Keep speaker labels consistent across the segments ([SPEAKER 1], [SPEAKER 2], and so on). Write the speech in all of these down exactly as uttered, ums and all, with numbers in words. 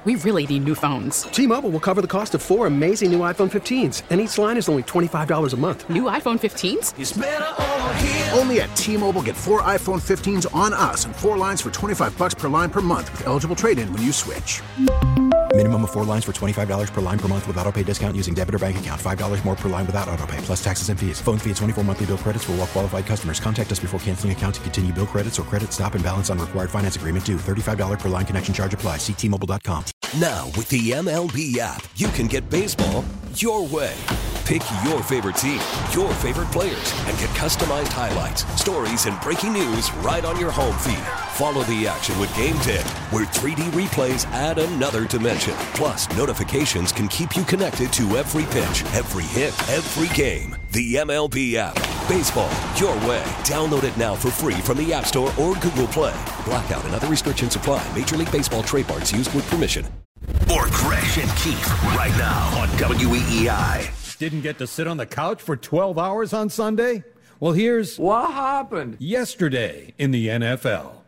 [SPEAKER 1] we really need new phones.
[SPEAKER 2] T-Mobile will cover the cost of four amazing new iPhone fifteens, and each line is only twenty-five dollars a month.
[SPEAKER 1] New iPhone fifteens?
[SPEAKER 3] It's better over here.
[SPEAKER 4] Only at T-Mobile, get four iPhone fifteens on us and four lines for twenty-five dollars per line per month with eligible trade-in when you switch.
[SPEAKER 5] Minimum of four lines for twenty-five dollars per line per month with autopay discount using debit or bank account. five dollars more per line without autopay, plus taxes and fees. Phone fee at twenty-four monthly bill credits for well-qualified customers. Contact us before canceling account to continue bill credits or credit stop and balance on required finance agreement due. thirty-five dollars per line connection charge applies. See T Mobile dot com.
[SPEAKER 3] Now, with the M L B app, you can get baseball your way. Pick your favorite team, your favorite players, and get customized highlights, stories, and breaking news right on your home feed. Follow the action with Game Day, where three D replays add another dimension. Plus, notifications can keep you connected to every pitch, every hit, every game. The M L B app. Baseball your way. Download it now for free from the App Store or Google Play. Blackout and other restrictions apply. Major League Baseball trademarks used with permission.
[SPEAKER 6] More Gresh and Keith right now on W E E I.
[SPEAKER 7] Didn't get to sit on the couch for twelve hours on Sunday? Well, here's
[SPEAKER 8] what happened
[SPEAKER 7] yesterday in the N F L.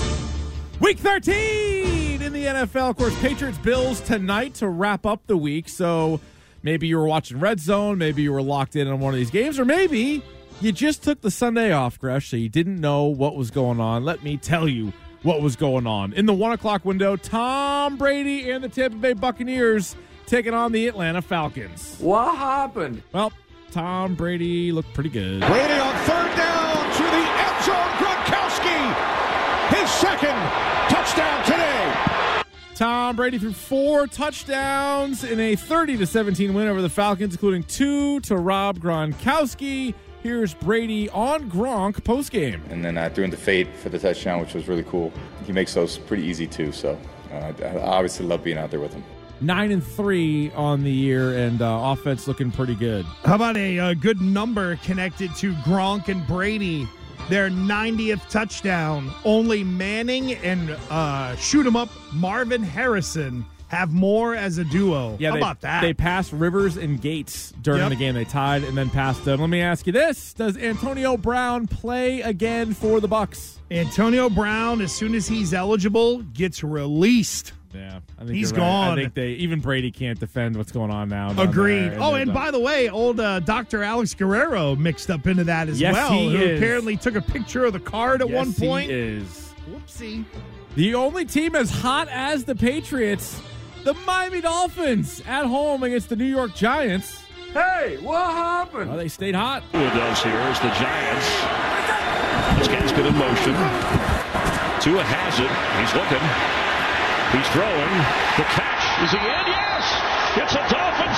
[SPEAKER 9] Week thirteen in the N F L. Of course, Patriots-Bills tonight to wrap up the week. So maybe you were watching Red Zone, maybe you were locked in on one of these games, or maybe you just took the Sunday off, Gresh, so you didn't know what was going on. Let me tell you what was going on. In the one o'clock window, Tom Brady and the Tampa Bay Buccaneers taking on the Atlanta Falcons.
[SPEAKER 8] What happened?
[SPEAKER 9] Well, Tom Brady looked pretty good.
[SPEAKER 10] Brady on third down to the end zone. Gronkowski, his second touchdown today.
[SPEAKER 9] Tom Brady threw four touchdowns in a thirty to seventeen win over the Falcons, including two to Rob Gronkowski. Here's Brady on Gronk postgame.
[SPEAKER 11] And then I threw in the fade for the touchdown, which was really cool. He makes those pretty easy too, so uh, I obviously love being out there with him.
[SPEAKER 9] Nine and three on the year, and uh, offense looking pretty good.
[SPEAKER 12] How about a, a good number connected to Gronk and Brady? Their ninetieth touchdown. Only Manning and uh, shoot 'em up Marvin Harrison have more as a duo.
[SPEAKER 9] Yeah,
[SPEAKER 12] How
[SPEAKER 9] they,
[SPEAKER 12] about that?
[SPEAKER 9] They passed Rivers and Gates during
[SPEAKER 12] Yep.
[SPEAKER 9] the game. They tied and then passed them. Let me ask you this: does Antonio Brown play again for the Bucs?
[SPEAKER 12] Antonio Brown, as soon as he's eligible, gets released.
[SPEAKER 9] Yeah, I think
[SPEAKER 12] he's
[SPEAKER 9] you're right.
[SPEAKER 12] gone.
[SPEAKER 9] I think they even Brady can't defend what's going on now.
[SPEAKER 12] Agreed.
[SPEAKER 9] And
[SPEAKER 12] oh, and by the way, old uh, Doctor Alex Guerrero mixed up into that as
[SPEAKER 9] yes,
[SPEAKER 12] well.
[SPEAKER 9] He
[SPEAKER 12] who
[SPEAKER 9] is.
[SPEAKER 12] apparently took a picture of the card at
[SPEAKER 9] yes,
[SPEAKER 12] one point.
[SPEAKER 9] He is.
[SPEAKER 12] Whoopsie.
[SPEAKER 9] The only team as hot as the Patriots, the Miami Dolphins, at home against the New York Giants.
[SPEAKER 8] Hey, what happened?
[SPEAKER 9] Well, they stayed hot.
[SPEAKER 13] Who does here is the Giants. This guy's good in motion. Tua has it. He's looking. He's throwing. The catch. Is he in? Yes! It's a Dolphin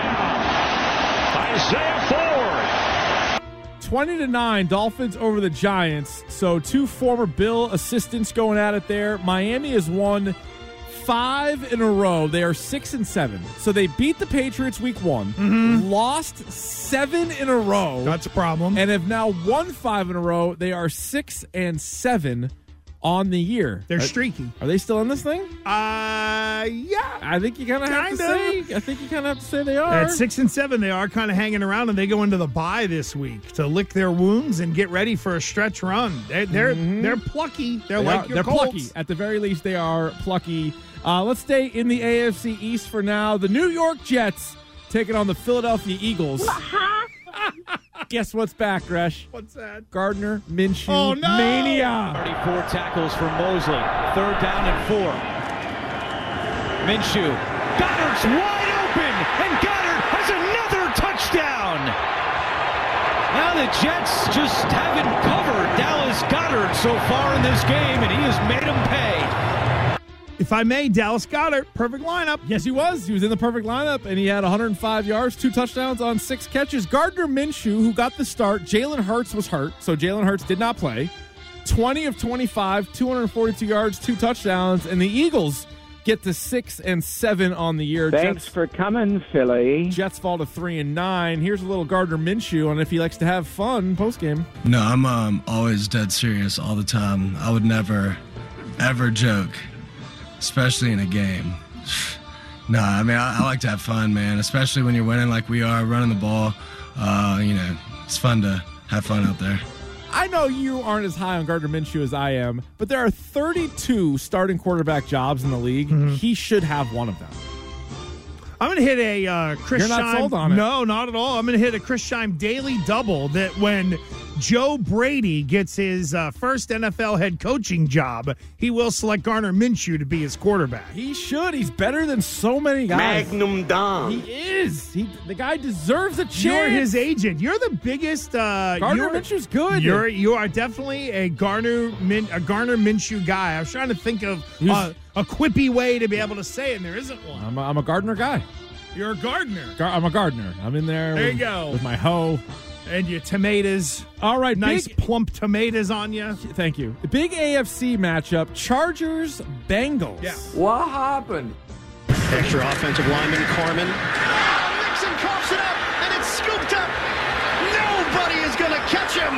[SPEAKER 13] touchdown. Isaiah Ford.
[SPEAKER 9] twenty to nine, Dolphins over the Giants. So two former Bill assistants going at it there. Miami has won five in a row. They are six and seven. So they beat the Patriots week one,
[SPEAKER 12] mm-hmm.
[SPEAKER 9] lost seven in a row.
[SPEAKER 12] That's a problem.
[SPEAKER 9] And have now won five in a row. They are six and seven on the year.
[SPEAKER 12] They're
[SPEAKER 9] are,
[SPEAKER 12] streaky.
[SPEAKER 9] Are they still in this thing?
[SPEAKER 12] Uh, yeah.
[SPEAKER 9] I think you kind of have to say. I think you kind of have to say they are.
[SPEAKER 12] At six and seven, they are kind of hanging around, and they go into the bye this week to lick their wounds and get ready for a stretch run. They're they're,
[SPEAKER 9] mm-hmm.
[SPEAKER 12] they're plucky. They're
[SPEAKER 9] they
[SPEAKER 12] like
[SPEAKER 9] are,
[SPEAKER 12] your
[SPEAKER 9] They're
[SPEAKER 12] Colts.
[SPEAKER 9] plucky. At the very least, they are plucky. Uh, let's stay in the A F C East for now. The New York Jets taking on the Philadelphia Eagles. Guess what's back, Gresh?
[SPEAKER 12] What's that?
[SPEAKER 9] Gardner Minshew
[SPEAKER 12] oh, no!
[SPEAKER 9] mania.
[SPEAKER 14] thirty-four tackles for Mosley. Third down and four. Minshew. Goddard's wide open, and Goddard has another touchdown. Now the Jets just haven't covered Dallas Goedert so far in this game, and he has made them pay.
[SPEAKER 12] If I may, Dallas Goedert, perfect lineup.
[SPEAKER 9] Yes, he was. He was in the perfect lineup, and he had one hundred five yards, two touchdowns on six catches. Gardner Minshew, who got the start, Jalen Hurts was hurt, so Jalen Hurts did not play. twenty of twenty-five, two hundred forty-two yards, two touchdowns, and the Eagles get to six and seven on the year.
[SPEAKER 15] Thanks
[SPEAKER 9] Jets,
[SPEAKER 15] for coming, Philly.
[SPEAKER 9] Jets fall to three and nine. Here's a little Gardner Minshew on if he likes to have fun postgame.
[SPEAKER 16] No, I'm um, always dead serious all the time. I would never, ever joke. Especially in a game. No, I mean, I, I like to have fun, man, especially when you're winning like we are, running the ball. Uh, you know, it's fun to have fun out there.
[SPEAKER 9] I know you aren't as high on Gardner Minshew as I am, but there are thirty-two starting quarterback jobs in the league. Mm-hmm. He should have one of them.
[SPEAKER 12] I'm going to hit a uh, Chris
[SPEAKER 9] You're not
[SPEAKER 12] Scheim.
[SPEAKER 9] sold on it.
[SPEAKER 12] No, not at all. I'm going to hit a Chris Scheim daily double that when Joe Brady gets his uh, first N F L head coaching job, he will select Gardner Minshew to be his quarterback.
[SPEAKER 9] He should. He's better than so many guys.
[SPEAKER 15] Magnum Dom.
[SPEAKER 9] He is. He, the guy deserves a chance.
[SPEAKER 12] You're his agent. You're the biggest. Uh,
[SPEAKER 9] Gardner Minshew's good.
[SPEAKER 12] You're you are definitely a Gardner Min, a Gardner Minshew guy. I was trying to think of uh, a quippy way to be able to say it, and there isn't one.
[SPEAKER 9] I'm a, I'm a Gardner guy.
[SPEAKER 12] You're a gardener.
[SPEAKER 9] Gar- I'm a gardener. I'm in there.
[SPEAKER 12] There
[SPEAKER 9] with,
[SPEAKER 12] you go.
[SPEAKER 9] With my hoe.
[SPEAKER 12] And your tomatoes.
[SPEAKER 9] All right.
[SPEAKER 12] Nice
[SPEAKER 9] big,
[SPEAKER 12] plump tomatoes on you.
[SPEAKER 9] Thank you. The big A F C matchup, Chargers-Bengals.
[SPEAKER 12] Yeah.
[SPEAKER 8] What happened?
[SPEAKER 17] Extra offensive lineman, Carmen.
[SPEAKER 10] Oh, Mixon coughs it up, and it's scooped up. Nobody is going to catch him.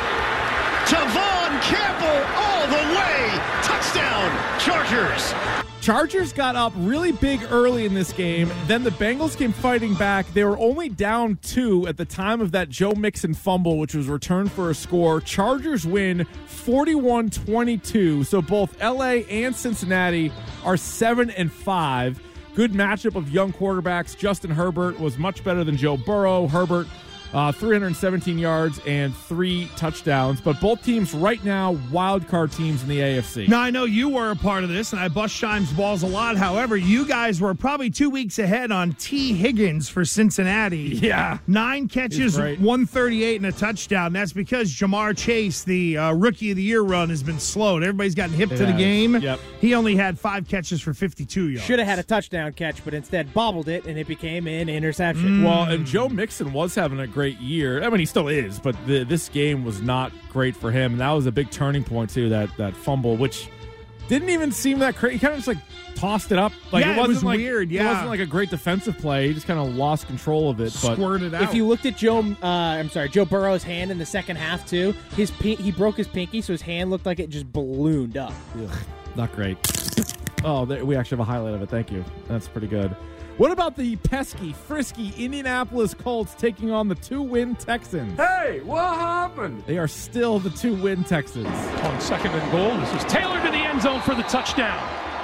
[SPEAKER 10] Tavon Campbell all the way. Touchdown, Chargers.
[SPEAKER 9] Chargers got up really big early in this game. Then the Bengals came fighting back. They were only down two at the time of that Joe Mixon fumble, which was returned for a score. Chargers win forty-one twenty-two. So both L A and Cincinnati are seven and five. Good matchup of young quarterbacks. Justin Herbert was much better than Joe Burrow. Herbert Uh, three hundred seventeen yards and three touchdowns. But both teams right now, wild card teams in the A F C.
[SPEAKER 12] Now, I know you were a part of this, and I bust Scheim's balls a lot. However, you guys were probably two weeks ahead on T. Higgins for Cincinnati.
[SPEAKER 9] Yeah.
[SPEAKER 12] Nine catches, one thirty-eight, and a touchdown. That's because Jamar Chase, the uh, Rookie of the Year run, has been slowed. Everybody's gotten hip
[SPEAKER 9] It
[SPEAKER 12] to the
[SPEAKER 9] has.
[SPEAKER 12] game.
[SPEAKER 9] Yep.
[SPEAKER 12] He only had five catches for fifty-two yards.
[SPEAKER 18] Should have had a touchdown catch, but instead bobbled it, and it became an interception.
[SPEAKER 9] Mm. Well, and Joe Mixon was having a great year. I mean, he still is, but the, this game was not great for him. And that was a big turning point, too, that, that fumble, which didn't even seem that crazy. He kind of just, like, tossed it up. Like,
[SPEAKER 12] Yeah,
[SPEAKER 9] it, wasn't
[SPEAKER 12] it was
[SPEAKER 9] like,
[SPEAKER 12] weird,
[SPEAKER 9] It
[SPEAKER 12] yeah.
[SPEAKER 9] wasn't like a great defensive play. He just kind of lost control of it. But
[SPEAKER 12] Squirted out.
[SPEAKER 18] If you looked at Joe, uh, I'm sorry, Joe Burrow's hand in the second half too, his pin- he broke his pinky, so his hand looked like it just ballooned up.
[SPEAKER 9] Ugh, not great. Oh, there, we actually have a highlight of it. Thank you. That's pretty good. What about the pesky, frisky Indianapolis Colts taking on the two-win Texans?
[SPEAKER 8] Hey, what happened?
[SPEAKER 9] They are still the two-win Texans.
[SPEAKER 19] On second and goal, this is Taylor to the end zone for the touchdown.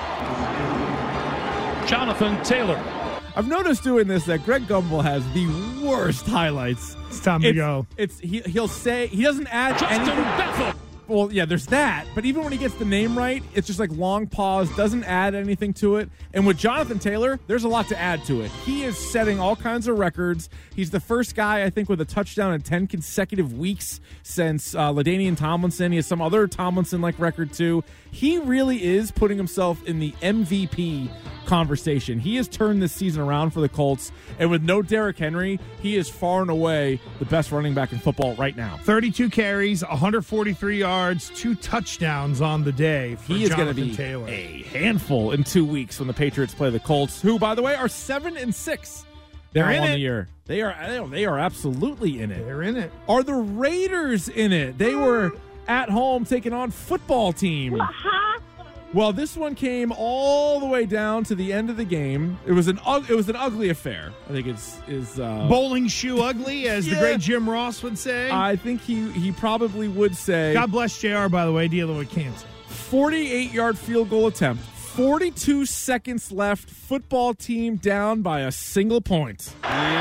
[SPEAKER 19] Jonathan Taylor.
[SPEAKER 9] I've noticed doing this that Greg Gumbel has the worst highlights.
[SPEAKER 12] It's time to
[SPEAKER 9] it's,
[SPEAKER 12] go.
[SPEAKER 9] It's he, He'll say he doesn't add
[SPEAKER 19] Justin
[SPEAKER 9] anything.
[SPEAKER 19] Bethel.
[SPEAKER 9] Well, yeah, there's that. But even when he gets the name right, it's just like long pause, doesn't add anything to it. And with Jonathan Taylor, there's a lot to add to it. He is setting all kinds of records. He's the first guy, I think, with a touchdown in ten consecutive weeks since uh, LaDainian Tomlinson. He has some other Tomlinson-like record, too. He really is putting himself in the M V P conversation. He has turned this season around for the Colts. And with no Derrick Henry, he is far and away the best running back in football right now.
[SPEAKER 12] thirty-two carries, one hundred forty-three yards, two touchdowns on the day for
[SPEAKER 9] He is going to
[SPEAKER 12] Jonathan
[SPEAKER 9] be
[SPEAKER 12] Taylor.
[SPEAKER 9] a handful in two weeks when the Patriots play the Colts, who, by the way, are seven and six. They're
[SPEAKER 12] They're in
[SPEAKER 9] on
[SPEAKER 12] it.
[SPEAKER 9] the year. They are. They are absolutely in it.
[SPEAKER 12] They're in it.
[SPEAKER 9] Are the Raiders in it? They were at home taking on football team. Well, this one came all the way down to the end of the game. It was an ug- it was an ugly affair. I think it's is uh,
[SPEAKER 12] Bowling shoe ugly, as
[SPEAKER 9] Yeah.
[SPEAKER 12] the great Jim Ross would say.
[SPEAKER 9] I think he he probably would say.
[SPEAKER 12] God bless J R, by the way, dealing with cancer.
[SPEAKER 9] forty-eight yard field goal attempt. forty-two seconds left. Football team down by a single point.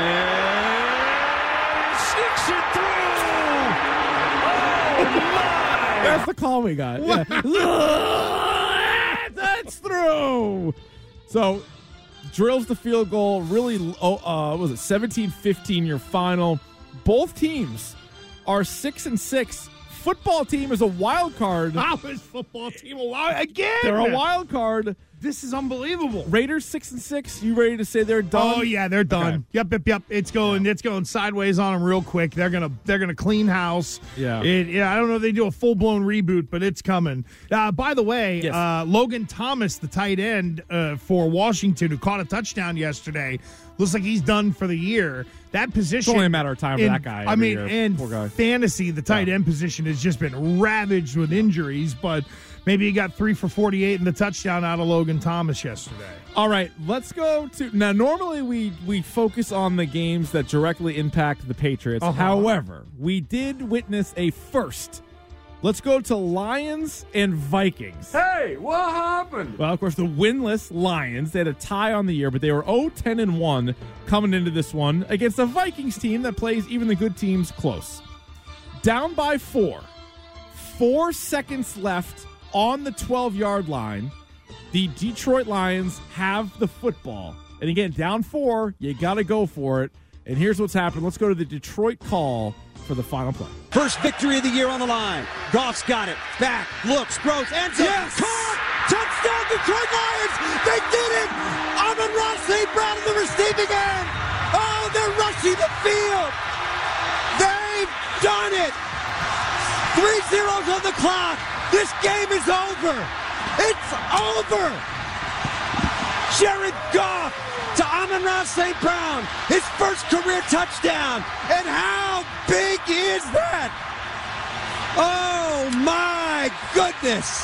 [SPEAKER 19] Yeah, sneaks it through. Oh my!
[SPEAKER 9] That's the call we got. Yeah. That's through. So drills the field goal. Really, oh, uh, what was it seventeen fifteen your final? Both teams are six and six. Football team is a wild card.
[SPEAKER 12] How is football team a wild again?
[SPEAKER 9] They're a wild card.
[SPEAKER 12] This is unbelievable.
[SPEAKER 9] Raiders six and six. You ready to say they're done?
[SPEAKER 12] Oh yeah, they're done.
[SPEAKER 9] Okay.
[SPEAKER 12] Yep, yep, yep. It's going. It's going sideways on them real quick. They're gonna. They're gonna clean house.
[SPEAKER 9] Yeah.
[SPEAKER 12] It, yeah. I don't know if they do a full blown reboot, but it's coming. Uh, by the way,
[SPEAKER 9] Yes.
[SPEAKER 12] uh, Logan Thomas, the tight end uh, for Washington, who caught a touchdown yesterday, looks like he's done for the year. That position.
[SPEAKER 9] It's only a matter of time for
[SPEAKER 12] in-
[SPEAKER 9] that guy
[SPEAKER 12] I
[SPEAKER 9] every
[SPEAKER 12] mean,
[SPEAKER 9] year.
[SPEAKER 12] and
[SPEAKER 9] Poor guy.
[SPEAKER 12] fantasy, the tight
[SPEAKER 9] Yeah.
[SPEAKER 12] end position has just been ravaged with injuries, but. Maybe he got three for forty-eight in the touchdown out of Logan Thomas yesterday.
[SPEAKER 9] All right, let's go to now. Normally, we we focus on the games that directly impact the Patriots.
[SPEAKER 12] Uh-huh.
[SPEAKER 9] However, we did witness a first Let's go to Lions and Vikings.
[SPEAKER 8] Hey, what happened?
[SPEAKER 9] Well, of course, the winless Lions, they had a tie on the year, but they were oh ten and one coming into this one against a Vikings team that plays even the good teams close. Down by four. Four seconds left on the twelve-yard line. The Detroit Lions have the football. And again, down four, you got to go for it. And here's what's happened. Let's go to the Detroit call for the final play.
[SPEAKER 15] First victory of the year on the line. Goff's got it. Back, looks, throws, ends up.
[SPEAKER 10] Yes!
[SPEAKER 15] Caught! Touchdown, Detroit Lions! They did it! Amon-Ra Saint Brown in the receiving end! Oh, they're rushing the field! They've done it! Three zeros on the clock! This game is over! It's over! Jared Goff to Amon-Ra Saint Brown, his first career touchdown. And how big is that? Oh, my goodness.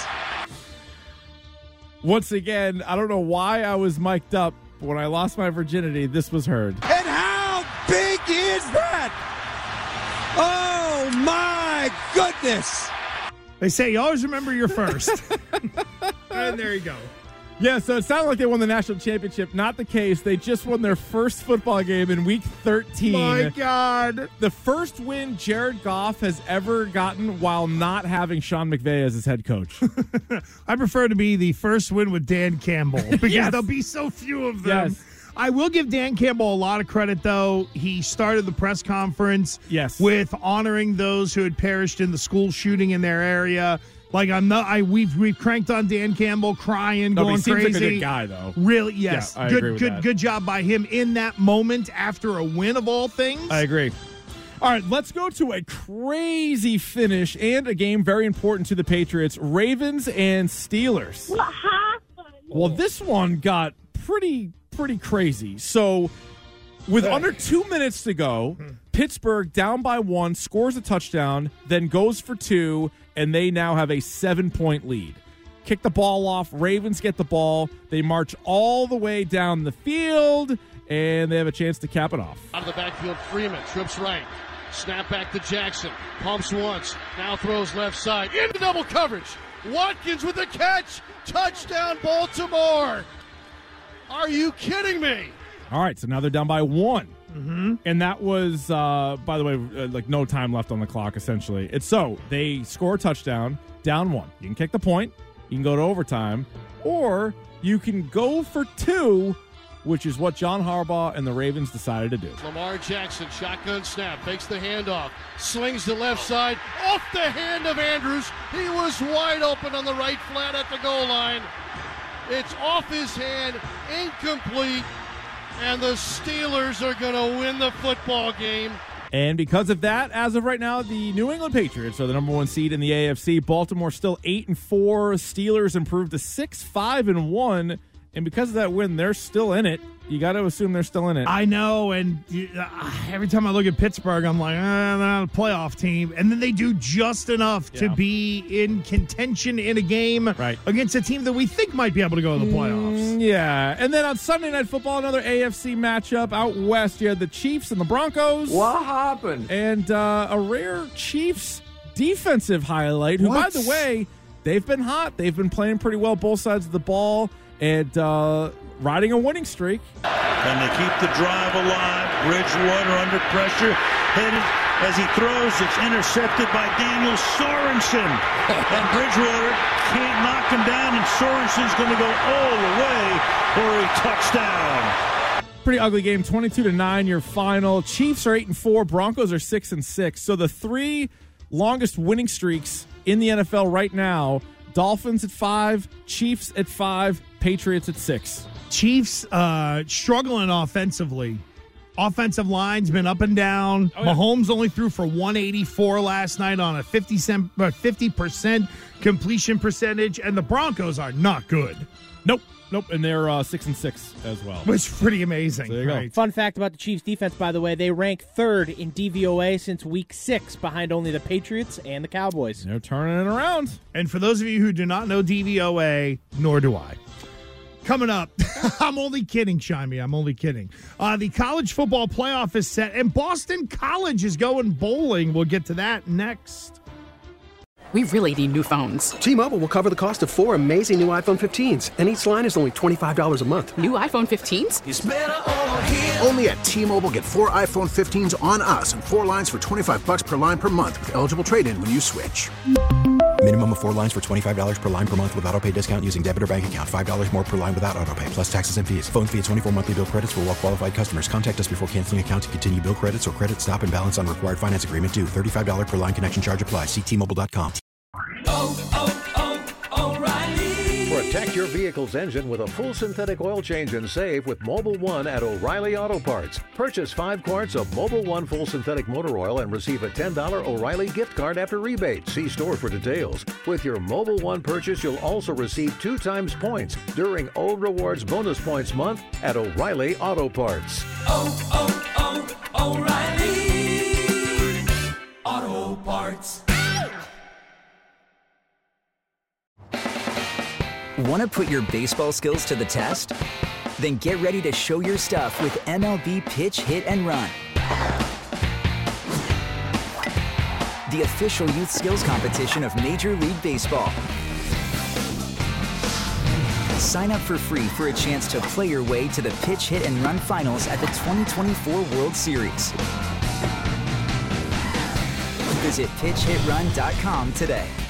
[SPEAKER 9] Once again, I don't know why I was mic'd up, but when I lost my virginity, this was heard.
[SPEAKER 15] And how big is that? Oh, my goodness.
[SPEAKER 12] They say you always remember your first. And there you go.
[SPEAKER 9] Yeah, so it sounded like they won the national championship. Not the case. They just won their first football game in week thirteen.
[SPEAKER 12] My God.
[SPEAKER 9] The first win Jared Goff has ever gotten while not having Sean McVay as his head coach.
[SPEAKER 12] I prefer to be the first win with Dan Campbell because
[SPEAKER 9] Yes.
[SPEAKER 12] there'll be so few of them.
[SPEAKER 9] Yes.
[SPEAKER 12] I will give Dan Campbell a lot of credit, though. He started the press conference
[SPEAKER 9] yes.
[SPEAKER 12] with honoring those who had perished in the school shooting in their area. Like I'm not, I we've we've cranked on Dan Campbell, crying,
[SPEAKER 9] No, but
[SPEAKER 12] going
[SPEAKER 9] he seems
[SPEAKER 12] crazy.
[SPEAKER 9] like a good guy, though.
[SPEAKER 12] Really, yes,
[SPEAKER 9] Yeah, I
[SPEAKER 12] good,
[SPEAKER 9] agree with
[SPEAKER 12] good,
[SPEAKER 9] that.
[SPEAKER 12] good job by him in that moment after a win of all things.
[SPEAKER 9] I agree. All right, let's go to a crazy finish and a game very important to the Patriots, Ravens and Steelers.
[SPEAKER 20] What happened?
[SPEAKER 9] Well, this one got pretty, pretty crazy. So with under two minutes to go, Pittsburgh down by one, scores a touchdown, then goes for two, and they now have a seven-point lead. Kick the ball off. Ravens get the ball. They march all the way down the field, and they have a chance to cap it off.
[SPEAKER 10] Out of the backfield, Freeman trips right. Snap back to Jackson. Pumps once. Now throws left side. Into double coverage. Watkins with the catch. Touchdown, Baltimore. Are you kidding me?
[SPEAKER 9] All right, so now they're down by one.
[SPEAKER 12] Mm-hmm.
[SPEAKER 9] And that was, uh, by the way, uh, like no time left on the clock, essentially. It's so they score a touchdown, down one. You can kick the point, you can go to overtime, or you can go for two, which is what John Harbaugh and the Ravens decided to do.
[SPEAKER 10] Lamar Jackson, shotgun snap, fakes the handoff, slings the left side, off the hand of Andrews. He was wide open on the right flat at the goal line. It's off his hand, incomplete. And the Steelers are going to win the football game.
[SPEAKER 9] And because of that, as of right now, the New England Patriots are the number one seed in the A F C. Baltimore still eight and four. Steelers improved to six, five and one. And because of that win, they're still in it. You got to assume they're still in it.
[SPEAKER 12] I know, and uh, every time I look at Pittsburgh, I'm like, eh, they're not a playoff team. And then they do just enough
[SPEAKER 9] Yeah.
[SPEAKER 12] to be in contention in a game
[SPEAKER 9] Right.
[SPEAKER 12] against a team that we think might be able to go to the playoffs.
[SPEAKER 9] Mm, yeah. And then on Sunday Night Football, another A F C matchup out west. You had the Chiefs and the Broncos.
[SPEAKER 8] What happened?
[SPEAKER 9] And uh, a rare Chiefs defensive highlight, who,
[SPEAKER 12] What?
[SPEAKER 9] by the way, they've been hot. They've been playing pretty well both sides of the ball and uh, riding a winning streak.
[SPEAKER 21] And they keep the drive alive. Bridgewater under pressure. Headed as he throws. It's intercepted by Daniel Sorensen. And Bridgewater can't knock him down. And Sorensen's going to go all the way for a touchdown.
[SPEAKER 9] Pretty ugly game, twenty-two to nine, your final. Chiefs are eight and four. Broncos are six and six. So the three longest winning streaks in the N F L right now: Dolphins at five, Chiefs at five, Patriots at six.
[SPEAKER 12] Chiefs uh, struggling offensively. Offensive line's been up and down.
[SPEAKER 9] Oh, yeah.
[SPEAKER 12] Mahomes only threw for one eighty-four last night on a fifty percent completion percentage, and the Broncos are not good.
[SPEAKER 9] Nope, nope, and they're uh, six and six as well.
[SPEAKER 12] Which is pretty amazing.
[SPEAKER 9] So there you
[SPEAKER 12] right?
[SPEAKER 9] go.
[SPEAKER 18] Fun fact about the Chiefs defense, by the way, they rank third in D V O A since week six, behind only the Patriots and the Cowboys.
[SPEAKER 9] They're turning it around.
[SPEAKER 12] And for those of you who do not know D V O A, nor do I. Coming up, I'm only kidding, Shimey. I'm only kidding. Uh, the college football playoff is set, and Boston College is going bowling. We'll get to that next.
[SPEAKER 1] We really need new phones.
[SPEAKER 2] T-Mobile will cover the cost of four amazing new iPhone fifteens, and each line is only twenty-five dollars a month.
[SPEAKER 1] New iPhone fifteens?
[SPEAKER 4] It's better over here. Only at T-Mobile, get four iPhone fifteens on us and four lines for twenty-five bucks per line per month with eligible trade-in when you switch.
[SPEAKER 5] Minimum of four lines for twenty-five dollars per line per month with autopay discount using debit or bank account. five dollars more per line without autopay, plus taxes and fees. Phone fee at twenty-four monthly bill credits for well-qualified customers. Contact us before canceling account to continue bill credits or credit stop and balance on required finance agreement due. thirty-five dollars per line connection charge applies. See T Mobile dot com.
[SPEAKER 20] Oh, oh, oh, O'Reilly. Protect your vehicle's engine with a full synthetic oil change and save with Mobile One at O'Reilly Auto Parts. Purchase five quarts of Mobile One full synthetic motor oil and receive a ten dollars O'Reilly gift card after rebate. See store for details. With your Mobile One purchase, you'll also receive two times points during O Rewards Bonus Points Month at O'Reilly Auto Parts. Oh, oh, oh, O'Reilly Auto Parts.
[SPEAKER 22] Want to put your baseball skills to the test? Then get ready to show your stuff with M L B Pitch, Hit, and Run. The official youth skills competition of Major League Baseball. Sign up for free for a chance to play your way to the Pitch, Hit, and Run finals at the twenty twenty-four World Series. Visit pitch hit run dot com today.